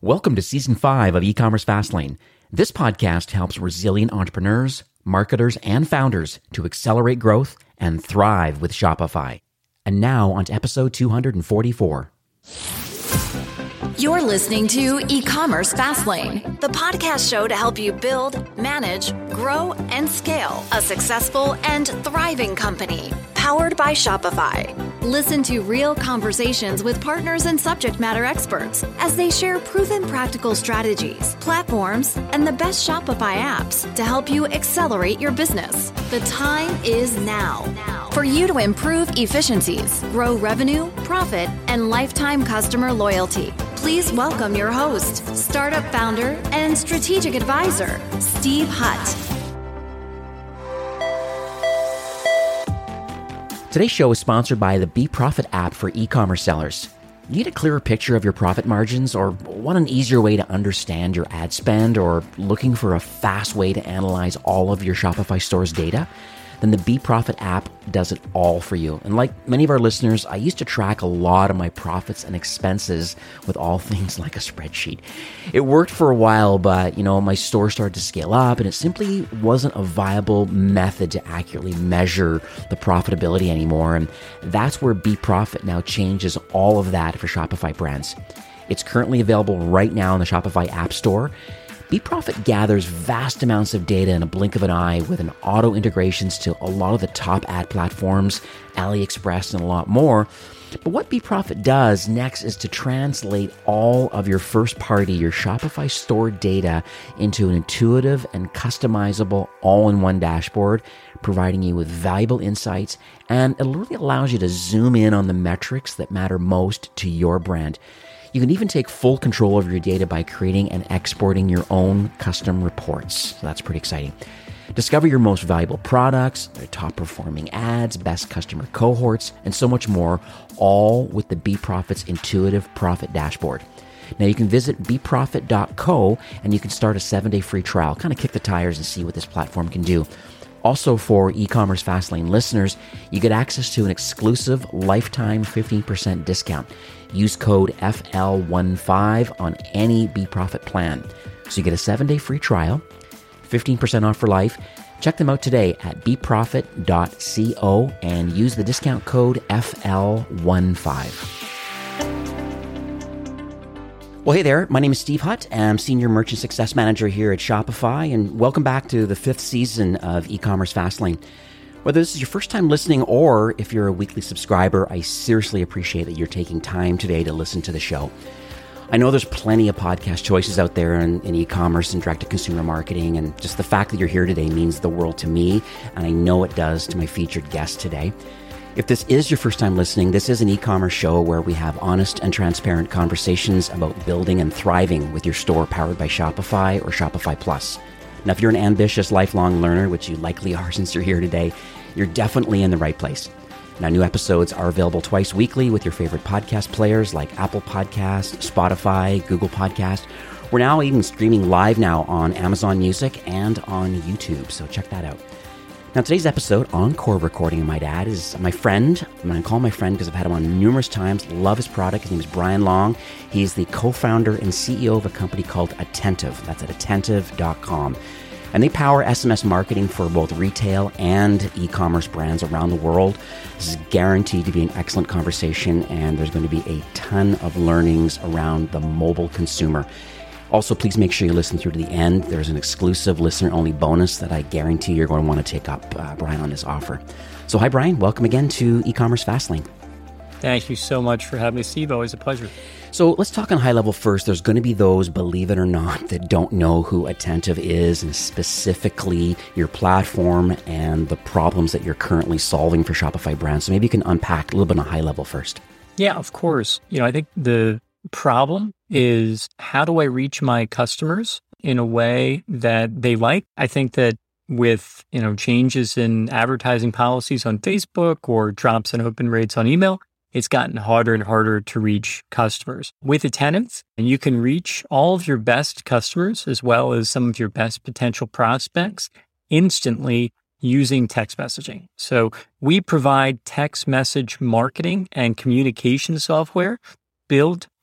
Welcome to Season 5 of E-Commerce Fastlane. This podcast helps resilient entrepreneurs, marketers, and founders to accelerate growth and thrive with Shopify. And now on to episode 244. You're listening to E-Commerce Fastlane, the podcast show to help you build, manage, grow, and scale a successful and thriving company, powered by Shopify. Listen to real conversations with partners and subject matter experts as they share proven practical strategies, platforms, and the best Shopify apps to help you accelerate your business. The time is now for you to improve efficiencies, grow revenue, profit, and lifetime customer loyalty. Please welcome your host, startup founder and strategic advisor, Steve Hutt. Today's show is sponsored by the BeProfit app for e-commerce sellers. Need a clearer picture of your profit margins, or want an easier way to understand your ad spend, or looking for a fast way to analyze all of your Shopify store's data? Then the BeProfit app does it all for you. And like many of our listeners, I used to track a lot of my profits and expenses with all things like a spreadsheet. It worked for a while, but my store started to scale up and it simply wasn't a viable method to accurately measure the profitability anymore. And that's where BeProfit now changes all of that for Shopify brands. It's currently available right now in the Shopify App Store. BeProfit gathers vast amounts of data in a blink of an eye with an auto integrations to a lot of the top ad platforms, AliExpress, and a lot more. But what BeProfit does next is to translate all of your first-party, your Shopify store data into an intuitive and customizable all-in-one dashboard, providing you with valuable insights, and it really allows you to zoom in on the metrics that matter most to your brand. You can even take full control of your data by creating and exporting your own custom reports. So that's pretty exciting. Discover your most valuable products, their top performing ads, best customer cohorts, and so much more, all with the BeProfit's intuitive profit dashboard. Now you can visit beprofit.co and you can start a 7-day free trial, kind of kick the tires and see what this platform can do. Also, for E-Commerce Fastlane listeners, you get access to an exclusive lifetime 15% discount. Use code FL15 on any BeProfit plan. So you get a 7-day free trial, 15% off for life. Check them out today at beprofit.co and use the discount code FL15. Well, hey there. My name is Steve Hutt. I'm Senior Merchant Success Manager here at Shopify, and welcome back to the 5th season of E-Commerce Fastlane. Whether this is your first time listening or if you're a weekly subscriber, I seriously appreciate that you're taking time today to listen to the show. I know there's plenty of podcast choices out there in e-commerce and direct-to-consumer marketing, and just the fact that you're here today means the world to me, and I know it does to my featured guest today. If this is your first time listening, this is an e-commerce show where we have honest and transparent conversations about building and thriving with your store powered by Shopify or Shopify Plus. Now, if you're an ambitious lifelong learner, which you likely are since you're here today, you're definitely in the right place. Now, new episodes are available twice weekly with your favorite podcast players like Apple Podcasts, Spotify, Google Podcast. We're now even streaming live now on Amazon Music and on YouTube, so check that out. Now, today's episode, encore recording, I might add, is my friend. I'm going to call him my friend because I've had him on numerous times. Love his product. His name is Brian Long. He's the co-founder and CEO of a company called Attentive. That's at attentive.com. And they power SMS marketing for both retail and e-commerce brands around the world. This is guaranteed to be an excellent conversation, and there's going to be a ton of learnings around the mobile consumer. Also, please make sure you listen through to the end. There's an exclusive listener-only bonus that I guarantee you're going to want to take up, Brian, on this offer. So hi, Brian. Welcome again to E-Commerce Fastlane. Thank you so much for having me, Steve. Always a pleasure. So let's talk on high level first. There's going to be those, believe it or not, that don't know who Attentive is, and specifically your platform and the problems that you're currently solving for Shopify brands. So maybe you can unpack a little bit on a high level first. Yeah, of course. I think the problem is, how do I reach my customers in a way that they like? I think that with, changes in advertising policies on Facebook or drops in open rates on email, it's gotten harder and harder to reach customers. With Attentive, you can reach all of your best customers as well as some of your best potential prospects instantly using text messaging. So we provide text message marketing and communication software built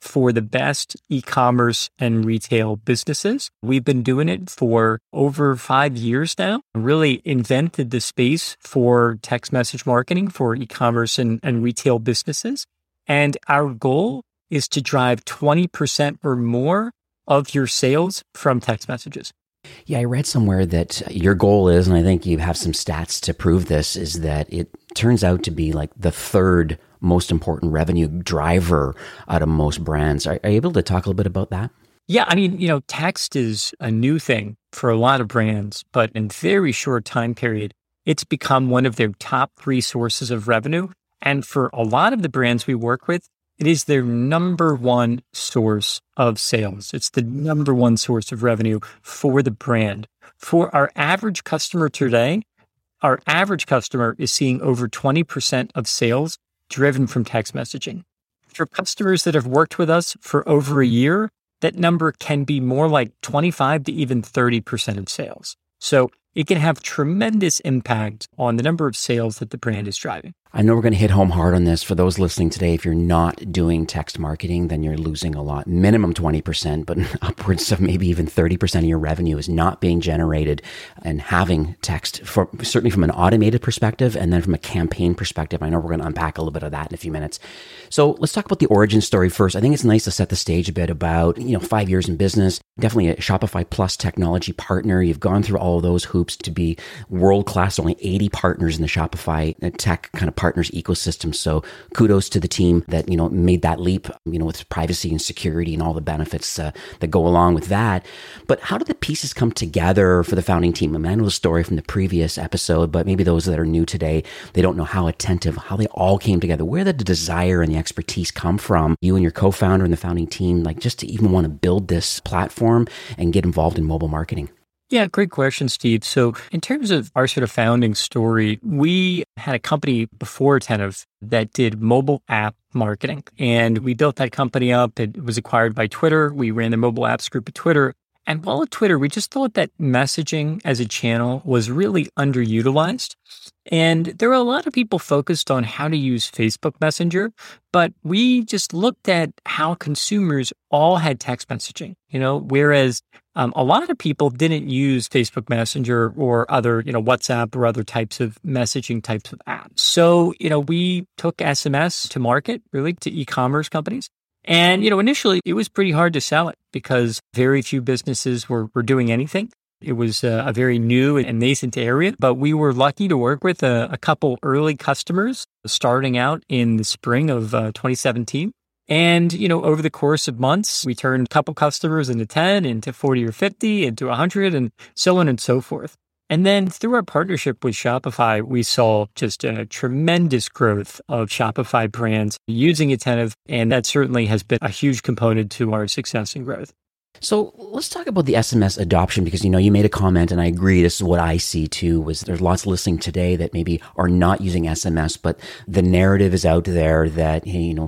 for the best e-commerce and retail businesses. We've been doing it for over 5 years now, really invented the space for text message marketing for e-commerce and retail businesses. And our goal is to drive 20% or more of your sales from text messages. Yeah, I read somewhere that your goal is, and I think you have some stats to prove this, is that it turns out to be like the third most important revenue driver out of most brands. Are you able to talk a little bit about that? Yeah, I mean, text is a new thing for a lot of brands, but in very short time period, it's become one of their top 3 sources of revenue. And for a lot of the brands we work with, it is their number one source of sales. It's the number one source of revenue for the brand. For our average customer today, our average customer is seeing over 20% of sales driven from text messaging. For customers that have worked with us for over a year, that number can be more like 25 to even 30% of sales. So it can have tremendous impact on the number of sales that the brand is driving. I know we're going to hit home hard on this. For those listening today, if you're not doing text marketing, then you're losing a lot. Minimum 20%, but upwards of maybe even 30% of your revenue is not being generated. And having text, certainly from an automated perspective and then from a campaign perspective, I know we're going to unpack a little bit of that in a few minutes. So let's talk about the origin story first. I think it's nice to set the stage a bit about, 5 years in business, definitely a Shopify Plus technology partner. You've gone through all of those hoops to be world-class, only 80 partners in the Shopify tech kind of partners ecosystem. So kudos to the team that, made that leap, with privacy and security and all the benefits that go along with that. But how did the pieces come together for the founding team? I know the story from the previous episode, but maybe those that are new today, they don't know how they all came together. Where did the desire and the expertise come from? You and your co-founder and the founding team, just to even want to build this platform and get involved in mobile marketing? Yeah, great question, Steve. So in terms of our sort of founding story, we had a company before Attentive that did mobile app marketing. And we built that company up. It was acquired by Twitter. We ran the mobile apps group at Twitter. And while at Twitter, we just thought that messaging as a channel was really underutilized. And there were a lot of people focused on how to use Facebook Messenger, but we just looked at how consumers all had text messaging, whereas a lot of people didn't use Facebook Messenger or other, WhatsApp or other types of messaging types of apps. So, we took SMS to market, really, to e-commerce companies. And, initially it was pretty hard to sell it because very few businesses were doing anything. It was a very new and nascent area, but we were lucky to work with a couple early customers starting out in the spring of 2017. And, over the course of months, we turned a couple customers into 10, into 40 or 50, into 100, and so on and so forth. And then through our partnership with Shopify, we saw just a tremendous growth of Shopify brands using Attentive. And that certainly has been a huge component to our success and growth. So let's talk about the SMS adoption because, you made a comment and I agree. This is what I see too, was there's lots listening today that maybe are not using SMS, but the narrative is out there that,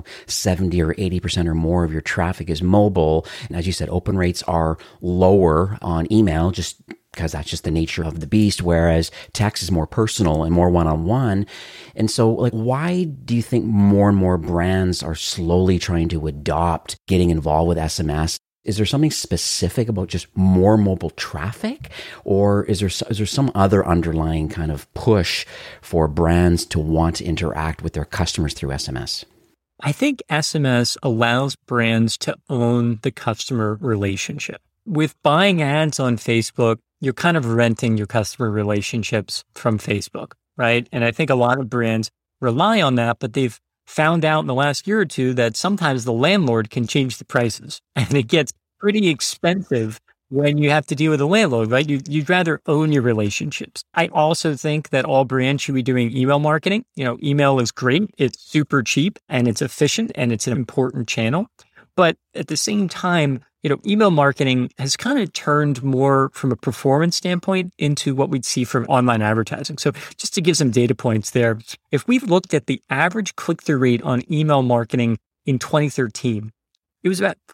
70 or 80% or more of your traffic is mobile. And as you said, open rates are lower on email, just because that's just the nature of the beast, whereas text is more personal and more one-on-one. And so, why do you think more and more brands are slowly trying to adopt getting involved with SMS? Is there something specific about just more mobile traffic, or is there some other underlying kind of push for brands to want to interact with their customers through SMS? I think SMS allows brands to own the customer relationship. With buying ads on Facebook, you're kind of renting your customer relationships from Facebook, right? And I think a lot of brands rely on that, but they've found out in the last year or two that sometimes the landlord can change the prices and it gets pretty expensive when you have to deal with a landlord, right? You'd rather own your relationships. I also think that all brands should be doing email marketing. Email is great. It's super cheap and it's efficient and it's an important channel. But at the same time, email marketing has kind of turned more from a performance standpoint into what we'd see from online advertising. So just to give some data points there, if we've looked at the average click-through rate on email marketing in 2013, it was about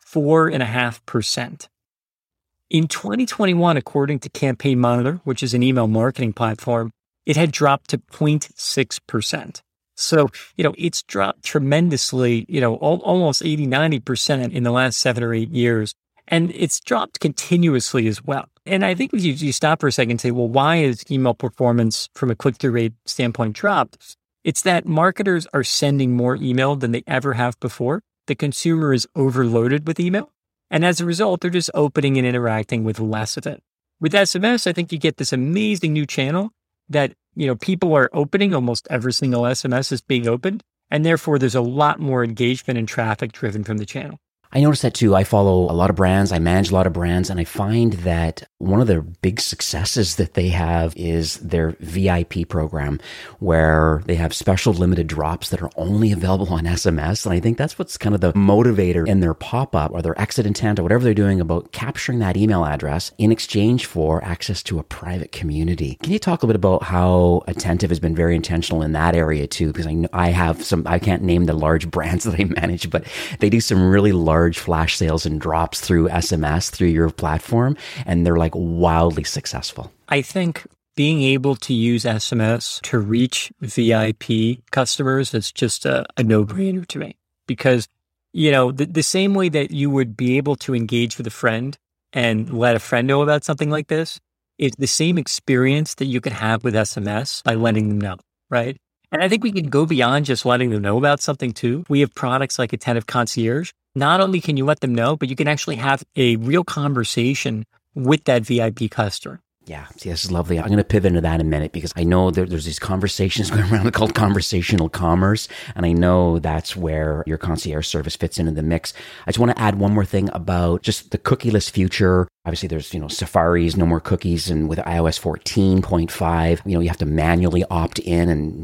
4.5%. In 2021, according to Campaign Monitor, which is an email marketing platform, it had dropped to 0.6%. So, it's dropped tremendously, almost 80, 90% in the last 7 or 8 years. And it's dropped continuously as well. And I think if you stop for a second and say, well, why is email performance from a click-through rate standpoint dropped? It's that marketers are sending more email than they ever have before. The consumer is overloaded with email. And as a result, they're just opening and interacting with less of it. With SMS, I think you get this amazing new channel that, people are opening. Almost every single SMS is being opened. And therefore, there's a lot more engagement and traffic driven from the channel. I noticed that too. I follow a lot of brands. I manage a lot of brands, and I find that one of the big successes that they have is their VIP program, where they have special limited drops that are only available on SMS. And I think that's what's kind of the motivator in their pop-up or their exit intent or whatever they're doing about capturing that email address in exchange for access to a private community. Can you talk a bit about how Attentive has been very intentional in that area too? Because I have some, I can't name the large brands that I manage, but they do some really large flash sales and drops through SMS, through your platform, and they're like wildly successful. I think being able to use SMS to reach VIP customers is just a no-brainer to me, because, the same way that you would be able to engage with a friend and let a friend know about something like this is the same experience that you could have with SMS by letting them know, right? And I think we can go beyond just letting them know about something too. We have products like Attentive Concierge. Not only can you let them know, but you can actually have a real conversation with that VIP customer. Yeah, see, this is lovely. I'm going to pivot into that in a minute because I know there's these conversations going around called conversational commerce, and I know that's where your concierge service fits into the mix. I just want to add one more thing about just the cookieless future. Obviously, there's, Safari's no more cookies, and with iOS 14.5, you have to manually opt in, and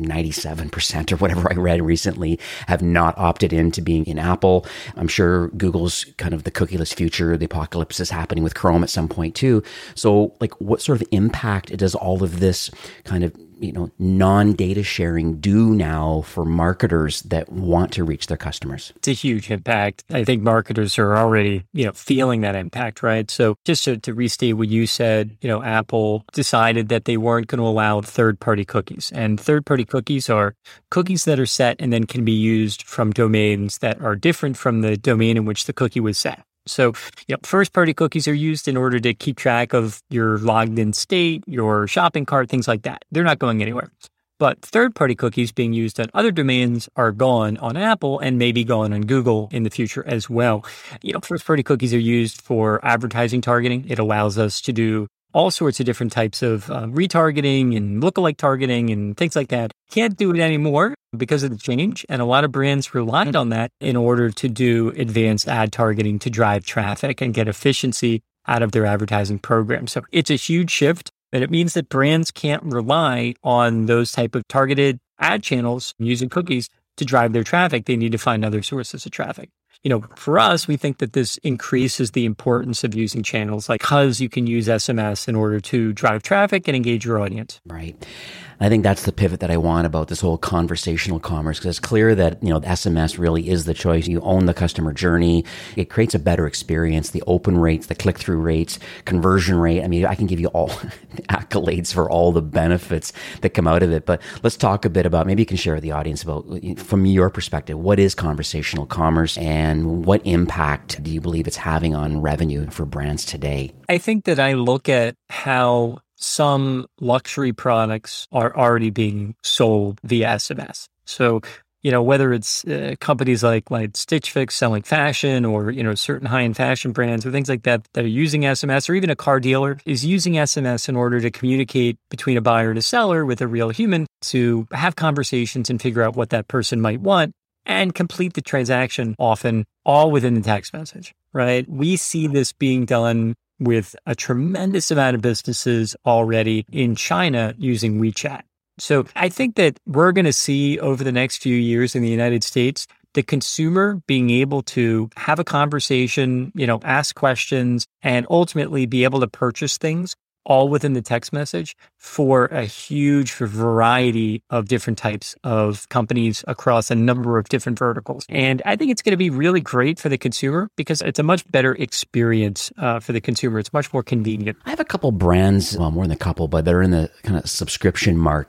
97% or whatever I read recently have not opted in to being in Apple. I'm sure Google's kind of the cookieless future, the apocalypse is happening with Chrome at some point too. So what sort of impact does all of this kind of, non-data sharing do now for marketers that want to reach their customers? It's a huge impact. I think marketers are already, feeling that impact, right? So just to restate what you said, Apple decided that they weren't going to allow third-party cookies. And third-party cookies are cookies that are set and then can be used from domains that are different from the domain in which the cookie was set. So, first-party cookies are used in order to keep track of your logged-in state, your shopping cart, things like that. They're not going anywhere. But third-party cookies being used on other domains are gone on Apple and maybe gone on Google in the future as well. First-party cookies are used for advertising targeting. It allows us to do all sorts of different types of retargeting and lookalike targeting and things like that. Can't do it anymore because of the change. And a lot of brands relied on that in order to do advanced ad targeting to drive traffic and get efficiency out of their advertising program. So it's a huge shift, and it means that brands can't rely on those type of targeted ad channels using cookies to drive their traffic. They need to find other sources of traffic. For us, we think that this increases the importance of using channels because you can use SMS in order to drive traffic and engage your audience. Right. I think that's the pivot that I want about this whole conversational commerce, because it's clear that, SMS really is the choice. You own the customer journey. It creates a better experience. The open rates, the click-through rates, conversion rate. I mean, I can give you all the accolades for all the benefits that come out of it. But let's talk a bit about, maybe you can share with the audience about, from your perspective, what is conversational commerce and what impact do you believe it's having on revenue for brands today? I think that I look at how some luxury products are already being sold via SMS. So, whether it's companies like Stitch Fix selling fashion or, certain high-end fashion brands or things like that that are using SMS, or even a car dealer is using SMS in order to communicate between a buyer and a seller with a real human to have conversations and figure out what that person might want and complete the transaction, often all within the text message, right? We see this being done with a tremendous amount of businesses already in China using WeChat. So I think that we're going to see over the next few years in the United States, the consumer being able to have a conversation, ask questions, and ultimately be able to purchase things all within the text message for a huge variety of different types of companies across a number of different verticals. And I think it's going to be really great for the consumer because it's a much better experience for the consumer. It's much more convenient. I have a couple brands, well, more than a couple, but they're in the kind of subscription market.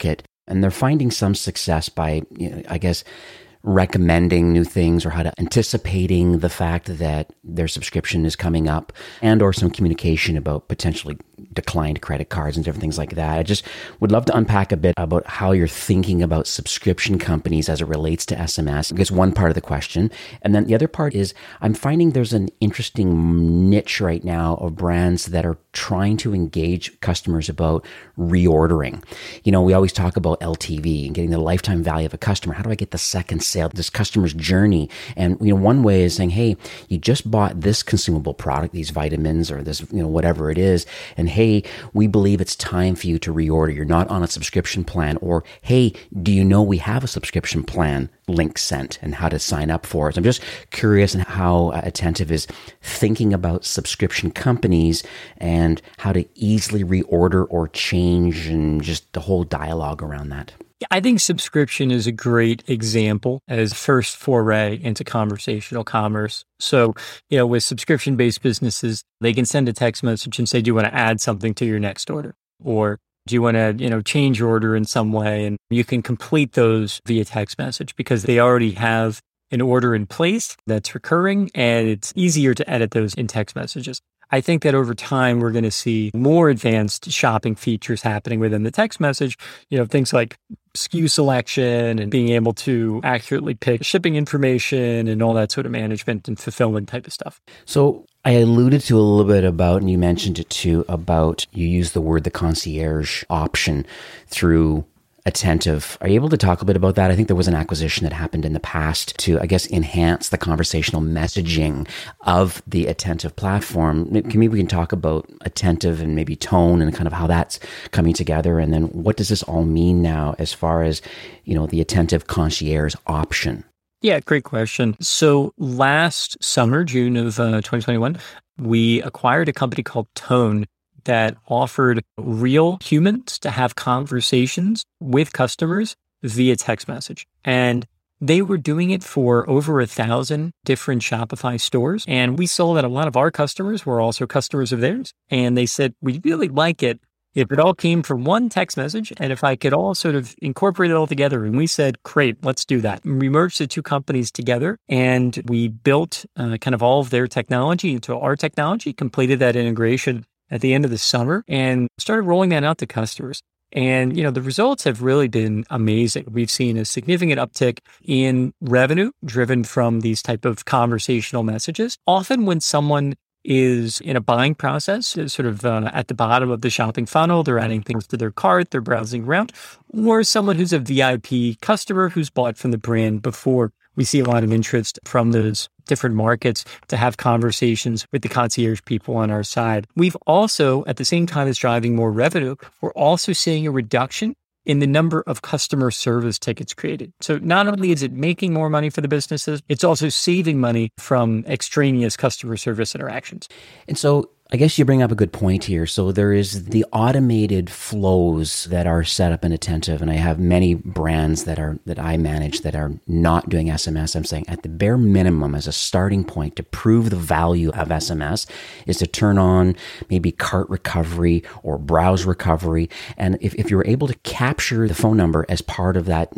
And they're finding some success by, I guess, recommending new things or how to anticipating the fact that their subscription is coming up, and or some communication about potentially declined credit cards and different things like that. I just would love to unpack a bit about how you're thinking about subscription companies as it relates to SMS. I guess one part of the question. And then the other part is I'm finding there's an interesting niche right now of brands that are trying to engage customers about reordering. We always talk about LTV and getting the lifetime value of a customer. How do I get the second sale, this customer's journey? And, one way is saying, hey, you just bought this consumable product, these vitamins or this, whatever it is. And hey, we believe it's time for you to reorder. You're not on a subscription plan. Or, hey, do you know we have a subscription plan? Link sent and how to sign up for it. I'm just curious in how Attentive is thinking about subscription companies and how to easily reorder or change and just the whole dialogue around that. I think subscription is a great example as first foray into conversational commerce. So, with subscription-based businesses, they can send a text message and say, do you want to add something to your next order? Or do you want to, change your order in some way? And you can complete those via text message because they already have an order in place that's recurring, and it's easier to edit those in text messages. I think that over time, we're going to see more advanced shopping features happening within the text message, things like SKU selection and being able to accurately pick shipping information and all that sort of management and fulfillment type of stuff. So I alluded to a little bit about, and you mentioned it too, about you used the word the concierge option through Attentive. Are you able to talk a bit about that? I think there was an acquisition that happened in the past to, I guess, enhance the conversational messaging of the Attentive platform. Maybe we can talk about Attentive and maybe tone and kind of how that's coming together. And then what does this all mean now as far as, the Attentive concierge option? Yeah, great question. So last summer, June of 2021, we acquired a company called Tone that offered real humans to have conversations with customers via text message. And they were doing it for over 1,000 different Shopify stores. And we saw that a lot of our customers were also customers of theirs. And they said, we'd really like it if it all came from one text message and if I could all sort of incorporate it all together. And we said, great, let's do that. And we merged the two companies together and we built kind of all of their technology into our technology, completed that integration at the end of the summer and started rolling that out to customers. And, the results have really been amazing. We've seen a significant uptick in revenue driven from these type of conversational messages. Often when someone is in a buying process, sort of at the bottom of the shopping funnel, they're adding things to their cart, they're browsing around, or someone who's a VIP customer who's bought from the brand before. We see a lot of interest from those different markets to have conversations with the concierge people on our side. We've also, at the same time as driving more revenue, we're also seeing a reduction in the number of customer service tickets created. So not only is it making more money for the businesses, it's also saving money from extraneous customer service interactions. And so I guess you bring up a good point here. So there is the automated flows that are set up in Attentive, and I have many brands that I manage that are not doing SMS. I'm saying at the bare minimum as a starting point to prove the value of SMS is to turn on maybe cart recovery or browse recovery. And if you're able to capture the phone number as part of that,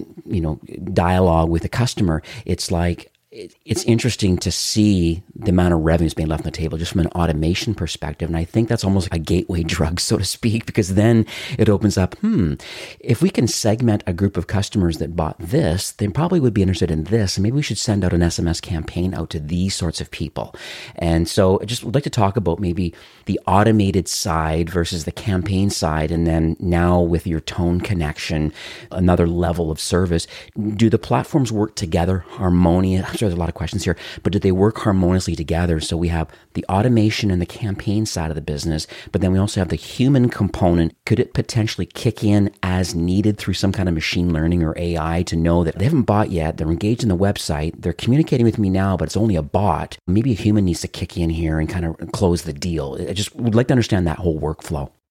dialogue with the customer, it's like, it's interesting to see the amount of revenues being left on the table just from an automation perspective. And I think that's almost like a gateway drug, so to speak, because then it opens up, if we can segment a group of customers that bought this, they probably would be interested in this. And maybe we should send out an SMS campaign out to these sorts of people. And so I just would like to talk about maybe the automated side versus the campaign side. And then now with your Tone connection, another level of service, do the platforms work together harmoniously? I'm sure there's a lot of questions here, but do they work harmoniously together? So we have the automation and the campaign side of the business, but then we also have the human component. Could it potentially kick in as needed through some kind of machine learning or AI to know that they haven't bought yet, they're engaged in the website, they're communicating with me now, but it's only a bot. Maybe a human needs to kick in here and kind of close the deal. I just would like to understand that whole workflow.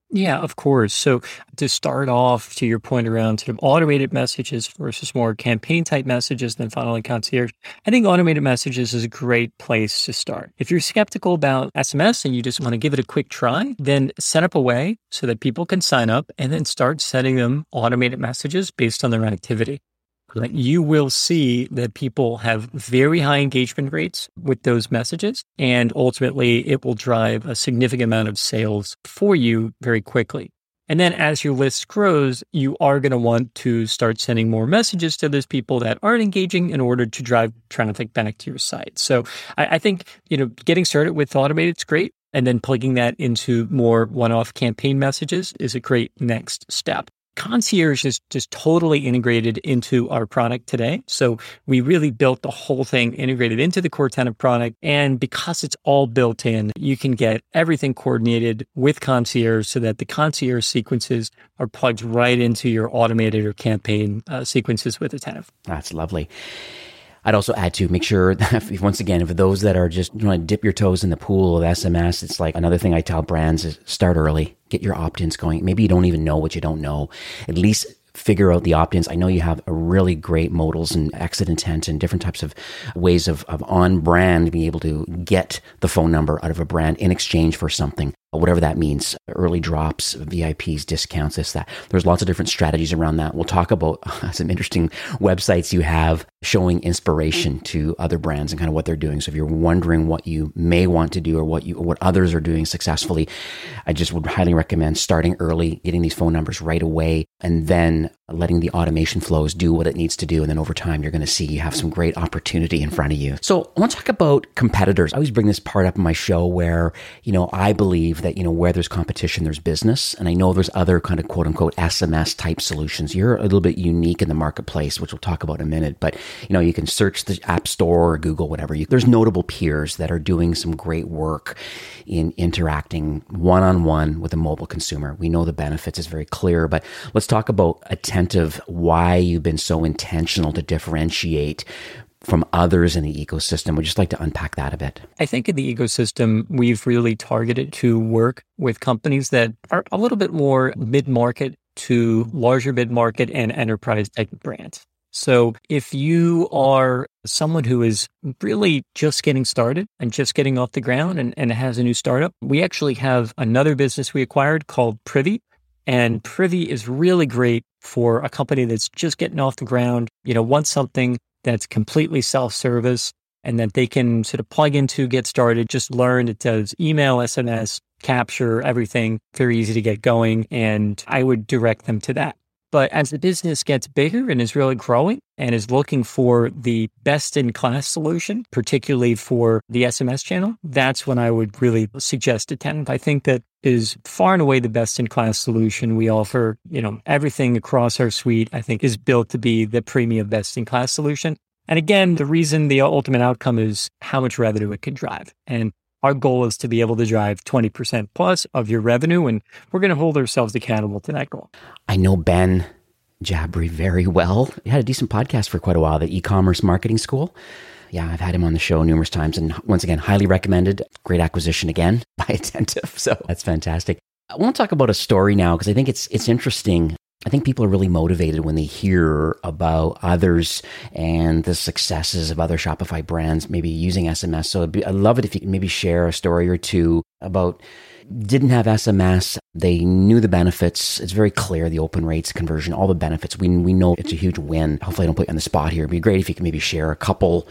Yeah, of course. So to start off, to your point around sort of automated messages versus more campaign type messages than funnel and concierge, I think automated messages is a great place to start. If you're skeptical about SMS and you just want to give it a quick try, then set up a way so that people can sign up and then start sending them automated messages based on their activity. Like, you will see that people have very high engagement rates with those messages, and ultimately it will drive a significant amount of sales for you very quickly. And then as your list grows, you are going to want to start sending more messages to those people that aren't engaging in order to drive traffic back to your site. So I think, getting started with automated is great. And then plugging that into more one-off campaign messages is a great next step. Concierge is just totally integrated into our product today. So we really built the whole thing integrated into the core tenant product. And because it's all built in, you can get everything coordinated with Concierge so that the Concierge sequences are plugged right into your automated or campaign sequences with Attentive. That's lovely. I'd also add to make sure that, once again, for those that are just want to dip your toes in the pool of SMS, it's like another thing I tell brands is start early, get your opt-ins going. Maybe you don't even know what you don't know. At least figure out the opt-ins. I know you have a really great modals and exit intent and different types of ways of on brand being able to get the phone number out of a brand in exchange for something, whatever that means. Early drops, VIPs, discounts, this, that. There's lots of different strategies around that. We'll talk about some interesting websites you have showing inspiration to other brands and kind of what they're doing. So if you're wondering what you may want to do or what others are doing successfully, I just would highly recommend starting early, getting these phone numbers right away, and then letting the automation flows do what it needs to do. And then over time, you're going to see you have some great opportunity in front of you. So I want to talk about competitors. I always bring this part up in my show where, I believe that, where there's competition, there's business. And I know there's other kind of quote unquote SMS type solutions. You're a little bit unique in the marketplace, which we'll talk about in a minute. But, you can search the App Store or Google, whatever. There's notable peers that are doing some great work in interacting one-on-one with a mobile consumer. We know the benefits is very clear, but let's talk about Attentive, why you've been so intentional to differentiate from others in the ecosystem. We'd just like to unpack that a bit. I think in the ecosystem, we've really targeted to work with companies that are a little bit more mid-market to larger mid-market and enterprise type of brands. So if you are someone who is really just getting started and just getting off the ground and has a new startup, we actually have another business we acquired called Privy. And Privy is really great for a company that's just getting off the ground, wants something that's completely self-service and that they can sort of plug into, get started, just learn. It does email, SMS, capture, everything, very easy to get going. And I would direct them to that. But as the business gets bigger and is really growing and is looking for the best-in-class solution, particularly for the SMS channel, that's when I would really suggest Attentive. I think that is far and away the best-in-class solution. We offer, everything across our suite, I think, is built to be the premium best-in-class solution. And again, the reason the ultimate outcome is how much revenue it can drive. And our goal is to be able to drive 20% plus of your revenue, and we're going to hold ourselves accountable to that goal. I know Ben Jabry very well. He had a decent podcast for quite a while, the e-commerce marketing school. Yeah, I've had him on the show numerous times, and once again, highly recommended. Great acquisition again by Attentive. So that's fantastic. I want to talk about a story now because I think it's interesting. I think people are really motivated when they hear about others and the successes of other Shopify brands, maybe using SMS. So I'd love it if you could maybe share a story or two about didn't have SMS. They knew the benefits. It's very clear, the open rates, conversion, all the benefits. We know it's a huge win. Hopefully I don't put you on the spot here. It'd be great if you could maybe share a couple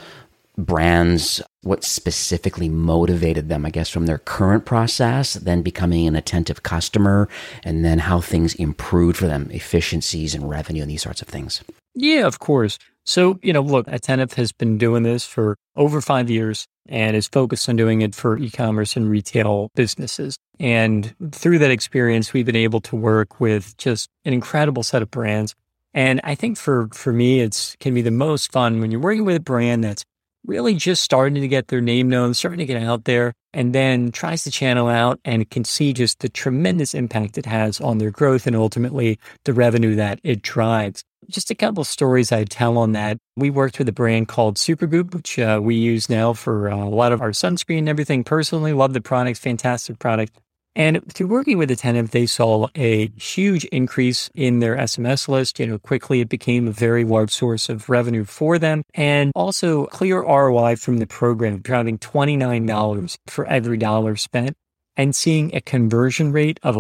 brands, what specifically motivated them, I guess, from their current process, then becoming an Attentive customer, and then how things improved for them, efficiencies and revenue and these sorts of things. Yeah, of course. So, look, Attentive has been doing this for over 5 years and is focused on doing it for e-commerce and retail businesses. And through that experience, we've been able to work with just an incredible set of brands. And I think for me, it can be the most fun when you're working with a brand that's really just starting to get their name known, starting to get out there, and then tries to channel out and can see just the tremendous impact it has on their growth and ultimately the revenue that it drives. Just a couple of stories I tell on that. We worked with a brand called Supergoop, which we use now for a lot of our sunscreen and everything. Personally, love the product, fantastic product. And through working with Attentive, they saw a huge increase in their SMS list. Quickly it became a very large source of revenue for them, and also clear ROI from the program, driving $29 for every dollar spent, and seeing a conversion rate of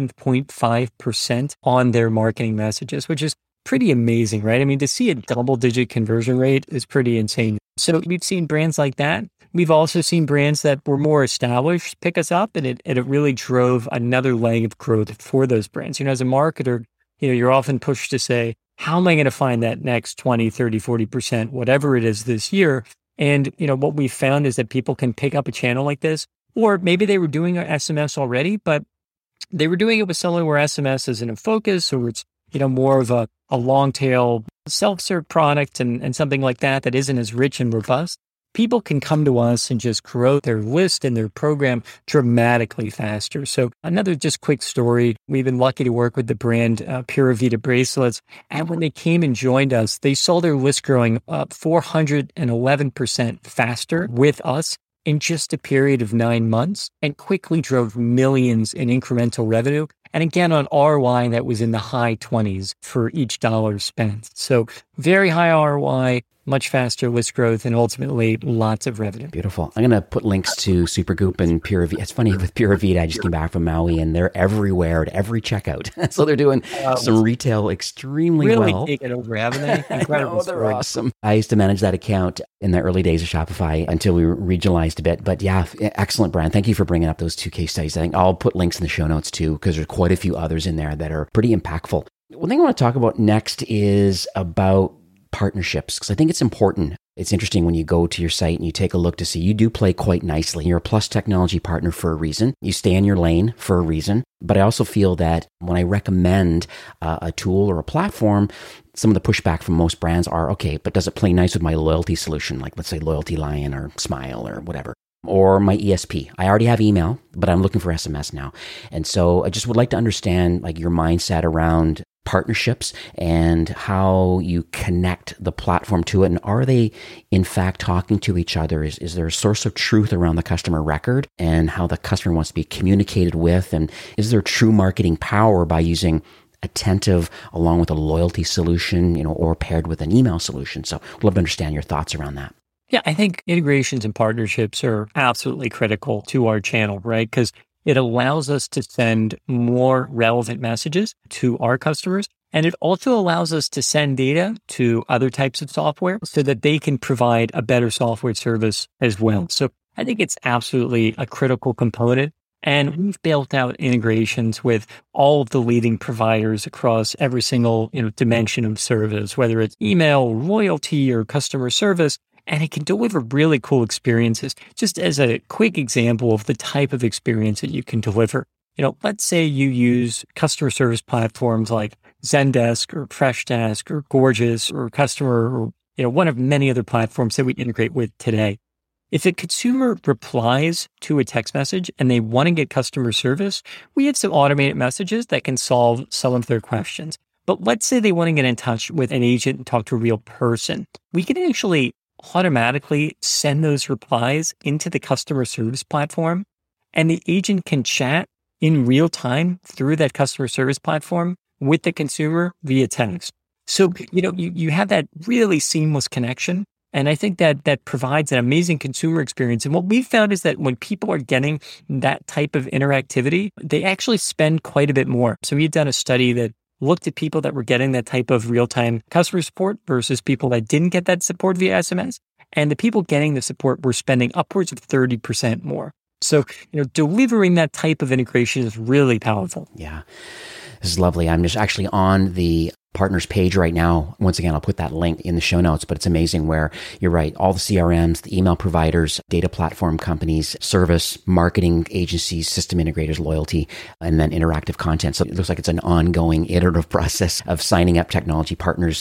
11.5% on their marketing messages, which is pretty amazing, right? I mean, to see a double-digit conversion rate is pretty insane. So we've seen brands like that. We've also seen brands that were more established pick us up, and it really drove another leg of growth for those brands. As a marketer, you're often pushed to say, how am I going to find that next 20, 30, 40%, whatever it is this year? And, what we found is that people can pick up a channel like this, or maybe they were doing SMS already, but they were doing it with someone where SMS isn't a focus, or it's, more of a long tail self-serve product and something like that isn't as rich and robust. People can come to us and just grow their list and their program dramatically faster. So another just quick story. We've been lucky to work with the brand Pura Vida bracelets. And when they came and joined us, they saw their list growing up 411% faster with us in just a period of 9 months, and quickly drove millions in incremental revenue. And again, on ROI that was in the high 20s for each dollar spent. So very high ROI, much faster list growth, and ultimately lots of revenue. Beautiful. I'm going to put links to Supergoop and Pura Vida. It's funny with Pura Vida, I just came back from Maui and they're everywhere at every checkout. So they're doing some retail extremely really well. Really taken over, haven't they? Incredible. They're awesome. I used to manage that account in the early days of Shopify until we regionalized a bit. But yeah, excellent brand. Thank you for bringing up those two case studies. I think I'll put links in the show notes too, because there's quite a few others in there that are pretty impactful. One thing I want to talk about next is about partnerships, because I think it's important. It's interesting when you go to your site and you take a look to see you do play quite nicely. You're a Plus Technology partner for a reason. You stay in your lane for a reason. But I also feel that when I recommend a tool or a platform, some of the pushback from most brands are, okay, but does it play nice with my loyalty solution? Like let's say Loyalty Lion or Smile or whatever. Or my ESP. I already have email, but I'm looking for SMS now. And so I just would like to understand like your mindset around partnerships and how you connect the platform to it. And are they in fact talking to each other? Is there a source of truth around the customer record and how the customer wants to be communicated with? And is there true marketing power by using Attentive along with a loyalty solution, or paired with an email solution? So I'd love to understand your thoughts around that. Yeah, I think integrations and partnerships are absolutely critical to our channel, right? Because it allows us to send more relevant messages to our customers. And it also allows us to send data to other types of software so that they can provide a better software service as well. So I think it's absolutely a critical component. And we've built out integrations with all of the leading providers across every single dimension of service, whether it's email, loyalty, or customer service. And it can deliver really cool experiences. Just as a quick example of the type of experience that you can deliver. Let's say you use customer service platforms like Zendesk or Freshdesk or Gorgeous or Customer or one of many other platforms that we integrate with today. If a consumer replies to a text message and they want to get customer service, we have some automated messages that can solve some of their questions. But let's say they want to get in touch with an agent and talk to a real person. We can actually automatically send those replies into the customer service platform, and the agent can chat in real time through that customer service platform with the consumer via text. So, you have that really seamless connection. And I think that provides an amazing consumer experience. And what we found is that when people are getting that type of interactivity, they actually spend quite a bit more. So we had done a study that looked at people that were getting that type of real-time customer support versus people that didn't get that support via SMS. And the people getting the support were spending upwards of 30% more. So, delivering that type of integration is really powerful. Yeah, this is lovely. I'm just actually on the partners page right now. Once again, I'll put that link in the show notes, but it's amazing where you're right. All the CRMs, the email providers, data platform companies, service, marketing agencies, system integrators, loyalty, and then interactive content. So it looks like it's an ongoing iterative process of signing up technology partners,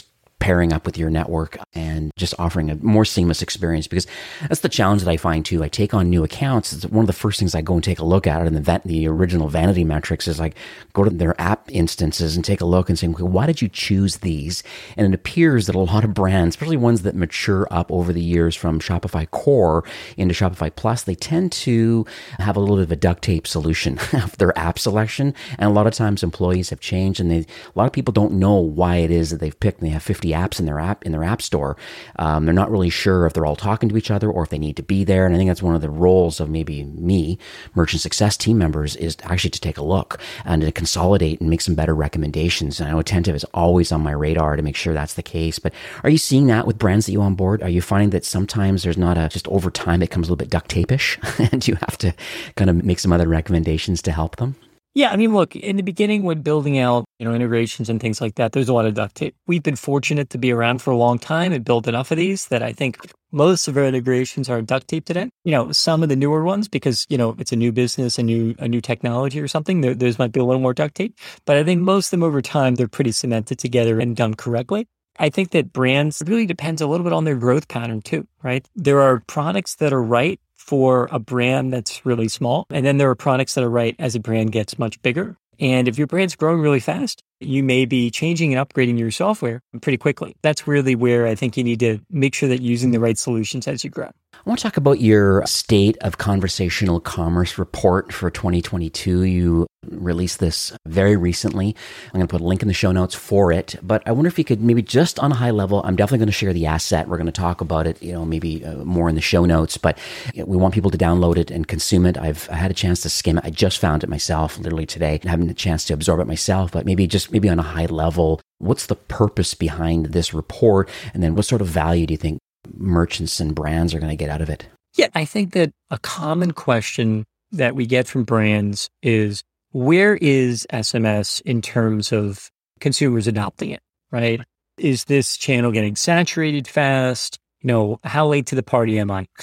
pairing up with your network and just offering a more seamless experience, because that's the challenge that I find too. I take on new accounts. It's one of the first things I go and take a look at in the original vanity metrics is like go to their app instances and take a look and say, okay, why did you choose these? And it appears that a lot of brands, especially ones that mature up over the years from Shopify Core into Shopify Plus, they tend to have a little bit of a duct tape solution of their app selection. And a lot of times employees have changed, and a lot of people don't know why it is that they've picked. They have 50 apps in their app store. They're not really sure if they're all talking to each other or if they need to be there. And I think that's one of the roles of maybe me, merchant success team members, is actually to take a look and to consolidate and make some better recommendations. And I know Attentive is always on my radar to make sure that's the case. But are you seeing that with brands that you onboard? Are you finding that sometimes there's not just over time it becomes a little bit duct tape-ish and you have to kind of make some other recommendations to help them? Yeah, I mean, look, in the beginning when building out, integrations and things like that, there's a lot of duct tape. We've been fortunate to be around for a long time and build enough of these that I think most of our integrations are duct tape today. Some of the newer ones, because, it's a new business, a new technology or something, there's might be a little more duct tape. But I think most of them over time, they're pretty cemented together and done correctly. I think that brands, it really depends a little bit on their growth pattern too, right? There are products that are right for a brand that's really small. And then there are products that are right as a brand gets much bigger. And if your brand's growing really fast, you may be changing and upgrading your software pretty quickly. That's really where I think you need to make sure that you're using the right solutions as you grow. I want to talk about your State of Conversational Commerce report for 2022. You released this very recently. I'm going to put a link in the show notes for it. But I wonder if you could maybe just on a high level, I'm definitely going to share the asset. We're going to talk about it, maybe more in the show notes. But we want people to download it and consume it. I had a chance to skim it. I just found it myself literally today. I haven't had a chance to absorb it myself, but maybe on a high level, what's the purpose behind this report? And then what sort of value do you think merchants and brands are going to get out of it? Yeah, I think that a common question that we get from brands is, where is SMS in terms of consumers adopting it, right? Is this channel getting saturated fast? How late to the party am I?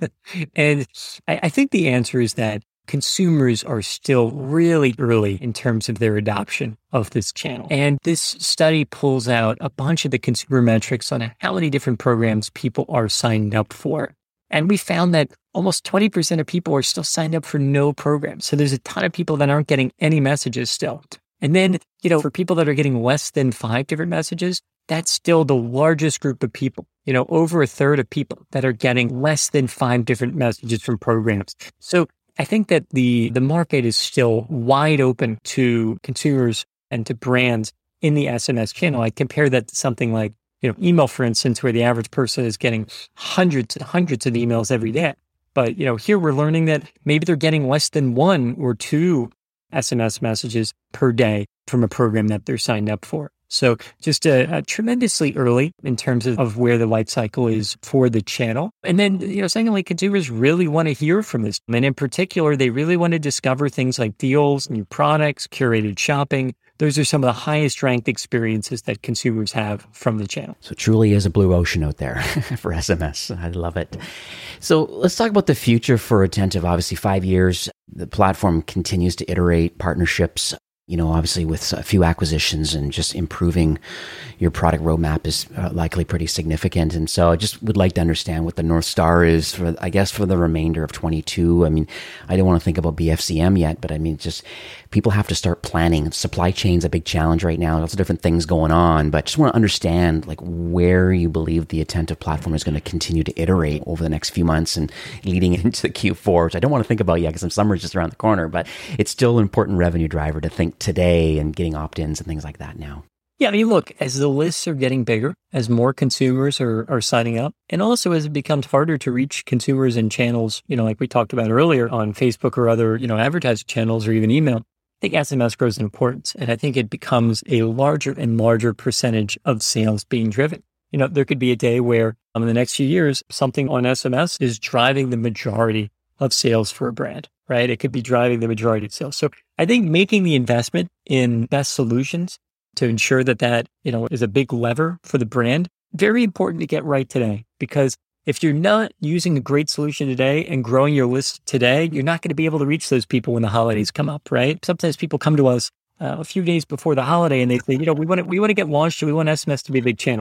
And I think the answer is that consumers are still really early in terms of their adoption of this channel. And this study pulls out a bunch of the consumer metrics on how many different programs people are signed up for. And we found that almost 20% of people are still signed up for no program. So there's a ton of people that aren't getting any messages still. And then, for people that are getting less than 5 different messages, that's still the largest group of people. Over a third of people that are getting less than 5 different messages from programs. So I think that the market is still wide open to consumers and to brands in the SMS channel. I compare that to something like, email, for instance, where the average person is getting hundreds and hundreds of emails every day. But, here we're learning that maybe they're getting less than 1 or 2 SMS messages per day from a program that they're signed up for. So just a tremendously early in terms of where the life cycle is for the channel. And then, secondly, consumers really want to hear from this. And in particular, they really want to discover things like deals, new products, curated shopping. Those are some of the highest ranked experiences that consumers have from the channel. So it truly is a blue ocean out there for SMS. I love it. So let's talk about the future for Attentive. Obviously, 5 years, the platform continues to iterate partnerships. Obviously with a few acquisitions and just improving your product roadmap is likely pretty significant. And so I just would like to understand what the North Star is for the remainder of 22. I mean, I don't want to think about BFCM yet, but I mean, just people have to start planning. Supply chain's a big challenge right now. Lots of different things going on, but just want to understand where you believe the Attentive platform is going to continue to iterate over the next few months and leading into the Q4, which I don't want to think about yet because summer's just around the corner, but it's still an important revenue driver to think today and getting opt-ins and things like that now. Yeah, I mean, look, as the lists are getting bigger, as more consumers are signing up, and also as it becomes harder to reach consumers in channels, like we talked about earlier on Facebook or other, advertising channels or even email, I think SMS grows in importance. And I think it becomes a larger and larger percentage of sales being driven. There could be a day where in the next few years, something on SMS is driving the majority of sales for a brand, right? It could be driving the majority of sales. So I think making the investment in best solutions to ensure that is a big lever for the brand, very important to get right today. Because if you're not using a great solution today and growing your list today, you're not going to be able to reach those people when the holidays come up, right? Sometimes people come to us a few days before the holiday and they say, we want to get launched and we want SMS to be a big channel.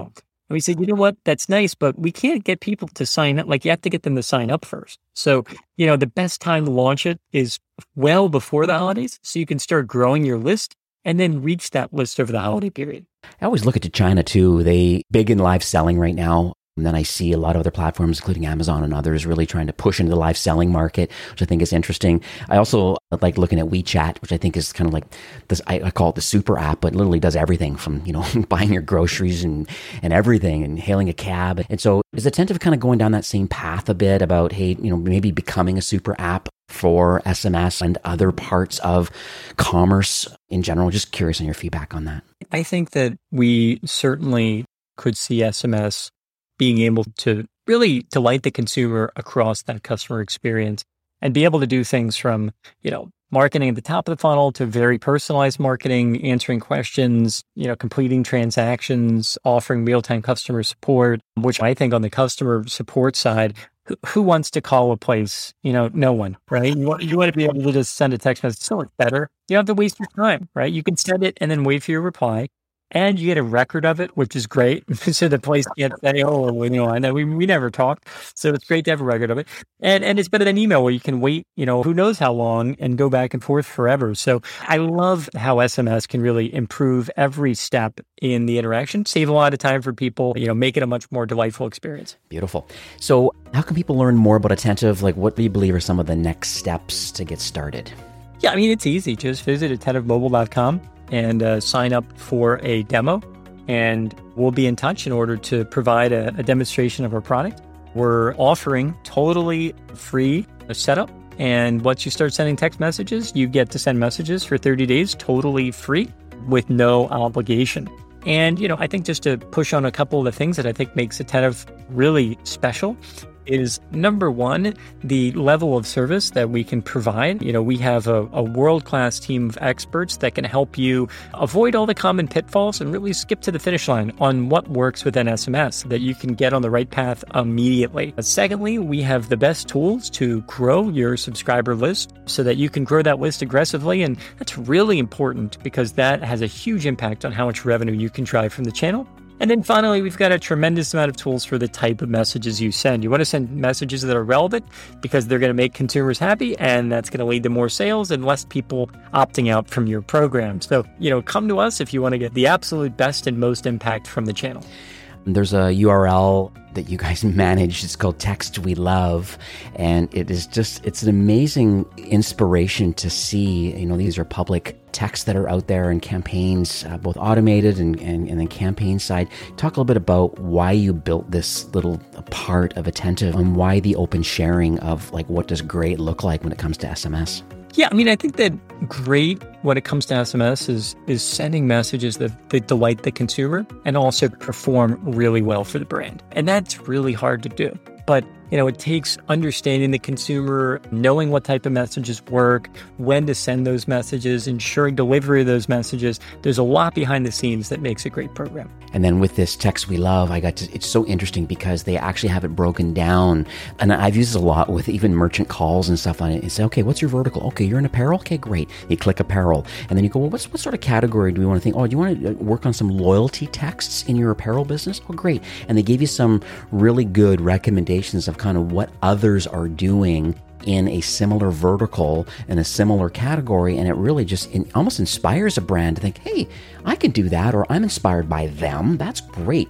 And we said, you know what, that's nice, but we can't get people to sign up. Like, you have to get them to sign up first. So, the best time to launch it is well before the holidays. So you can start growing your list and then reach that list over the holiday period. I always look at China too. They big in live selling right now. And then I see a lot of other platforms, including Amazon and others, really trying to push into the live selling market, which I think is interesting. I also like looking at WeChat, which I think is kind of like this, I call it the super app, but literally does everything from, buying your groceries and everything and hailing a cab. And so is Attentive kind of going down that same path a bit about, hey, maybe becoming a super app for SMS and other parts of commerce in general? Just curious on your feedback on that. I think that we certainly could see SMS being able to really delight the consumer across that customer experience and be able to do things from, marketing at the top of the funnel to very personalized marketing, answering questions, completing transactions, offering real-time customer support, which I think on the customer support side, who wants to call a place? No one, right? You want to be able to just send a text message. So much better. You don't have to waste your time, right? You can send it and then wait for your reply. And you get a record of it, which is great. So the place can't say, I know we never talked. So it's great to have a record of it. And it's better than email where you can wait, who knows how long and go back and forth forever. So I love how SMS can really improve every step in the interaction, save a lot of time for people, make it a much more delightful experience. Beautiful. So how can people learn more about Attentive? Like, what do you believe are some of the next steps to get started? Yeah, it's easy. Just visit attentivemobile.com. and sign up for a demo, and we'll be in touch in order to provide a demonstration of our product. We're offering totally free setup, and once you start sending text messages, you get to send messages for 30 days totally free with no obligation. And, I think just to push on a couple of the things that I think makes Attentive really special is, number one, the level of service that we can provide. We have a world-class team of experts that can help you avoid all the common pitfalls and really skip to the finish line on what works within SMS so that you can get on the right path immediately. Secondly, we have the best tools to grow your subscriber list so that you can grow that list aggressively. And that's really important because that has a huge impact on how much revenue you can drive from the channel. And then finally, we've got a tremendous amount of tools for the type of messages you send. You want to send messages that are relevant because they're going to make consumers happy, and that's going to lead to more sales and less people opting out from your program. So, come to us if you want to get the absolute best and most impact from the channel. There's a URL that you guys manage. It's called Text We Love. And it's an amazing inspiration to see, these are public texts that are out there and campaigns, both automated and then campaign side. Talk a little bit about why you built this little part of Attentive and why the open sharing of what does great look like when it comes to SMS. Yeah, I think that great when it comes to SMS is sending messages that delight the consumer and also perform really well for the brand. And that's really hard to do. But, it takes understanding the consumer, knowing what type of messages work, when to send those messages, ensuring delivery of those messages. There's a lot behind the scenes that makes a great program. And then with this Text We Love, it's so interesting because they actually have it broken down. And I've used this a lot with even merchant calls and stuff on it. You say, okay, what's your vertical? Okay, you're in apparel? Okay, great. You click apparel. And then you go, well, what sort of category do we want to think? Oh, do you want to work on some loyalty texts in your apparel business? Oh, great. And they gave you some really good recommendations of kind of what others are doing in a similar vertical, in a similar category, and it really just almost inspires a brand to think, hey, I can do that, or I'm inspired by them. That's great.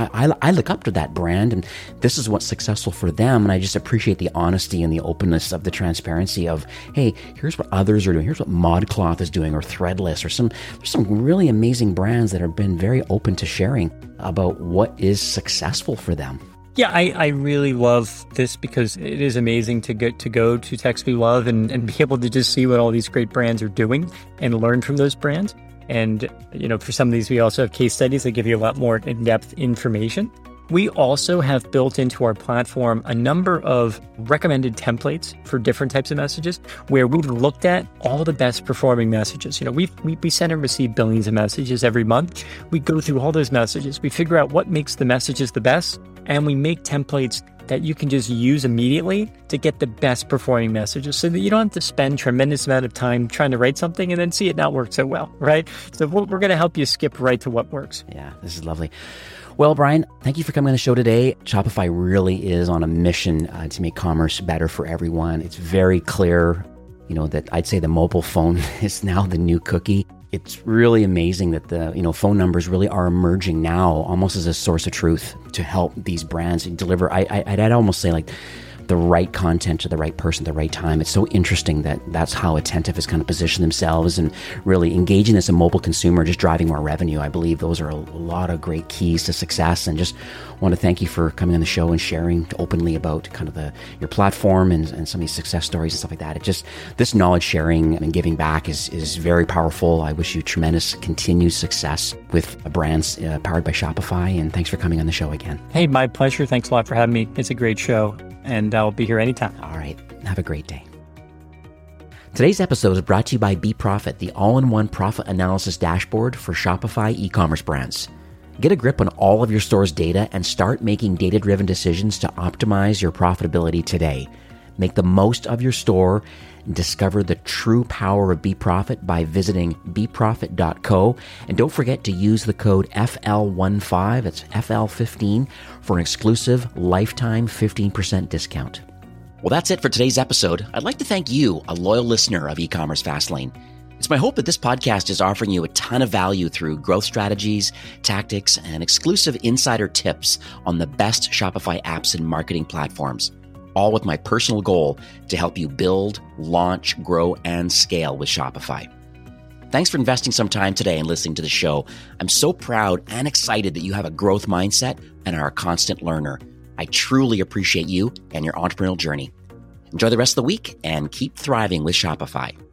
I look up to that brand, and this is what's successful for them, and I just appreciate the honesty and the openness of the transparency of, hey, here's what others are doing. Here's what ModCloth is doing, or Threadless, or there's some really amazing brands that have been very open to sharing about what is successful for them. Yeah, I really love this because it is amazing to go to Text We Love and be able to just see what all these great brands are doing and learn from those brands. And, for some of these, we also have case studies that give you a lot more in-depth information. We also have built into our platform a number of recommended templates for different types of messages where we've looked at all the best performing messages. We send and receive billions of messages every month. We go through all those messages. We figure out what makes the messages the best, and we make templates that you can just use immediately to get the best performing messages so that you don't have to spend tremendous amount of time trying to write something and then see it not work so well, right? So we're going to help you skip right to what works. Yeah, this is lovely. Well, Brian, thank you for coming on the show today. Shopify really is on a mission to make commerce better for everyone. It's very clear, that I'd say the mobile phone is now the new cookie. It's really amazing that the phone numbers really are emerging now almost as a source of truth to help these brands deliver. I'd almost say like the right content to the right person at the right time. It's so interesting that that's how Attentive has kind of positioned themselves and really engaging as a mobile consumer, just driving more revenue. I believe those are a lot of great keys to success, and just want to thank you for coming on the show and sharing openly about kind of your platform and some of these success stories and stuff like that. It just, this knowledge sharing and giving back is very powerful. I wish you tremendous continued success with brands powered by Shopify, and thanks for coming on the show again. Hey, my pleasure. Thanks a lot for having me. It's a great show, and I'll be here anytime. All right. Have a great day. Today's episode is brought to you by BeProfit, the all-in-one profit analysis dashboard for Shopify e-commerce brands. Get a grip on all of your store's data and start making data-driven decisions to optimize your profitability today. Make the most of your store and discover the true power of BeProfit by visiting beprofit.co. And don't forget to use the code FL15, it's FL15, for an exclusive lifetime 15% discount. Well, that's it for today's episode. I'd like to thank you, a loyal listener of E-commerce Fastlane. It's my hope that this podcast is offering you a ton of value through growth strategies, tactics, and exclusive insider tips on the best Shopify apps and marketing platforms, all with my personal goal to help you build, launch, grow, and scale with Shopify. Thanks for investing some time today and listening to the show. I'm so proud and excited that you have a growth mindset and are a constant learner. I truly appreciate you and your entrepreneurial journey. Enjoy the rest of the week and keep thriving with Shopify.